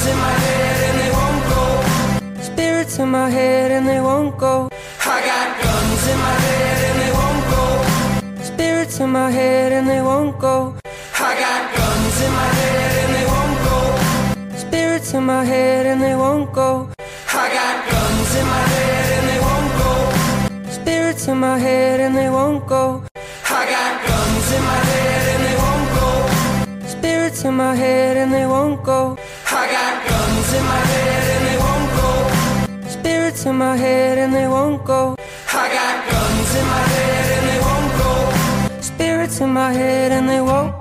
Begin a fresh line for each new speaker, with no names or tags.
in my head and they won't go. Spirits in my head and they won't go. I got guns in my head and they won't go. Spirits in my head and they won't go. I got guns in my head and they won't go. Spirits in my head and they won't go. I got guns in my head and they won't go. Spirits in my head and they won't go. I got guns in my head and they won't go. Spirits in my head and they won't go. I got guns in my head and they won't go. Spirits in my head and they won't go. I got guns in my head and they won't go. Spirits in my head and they won't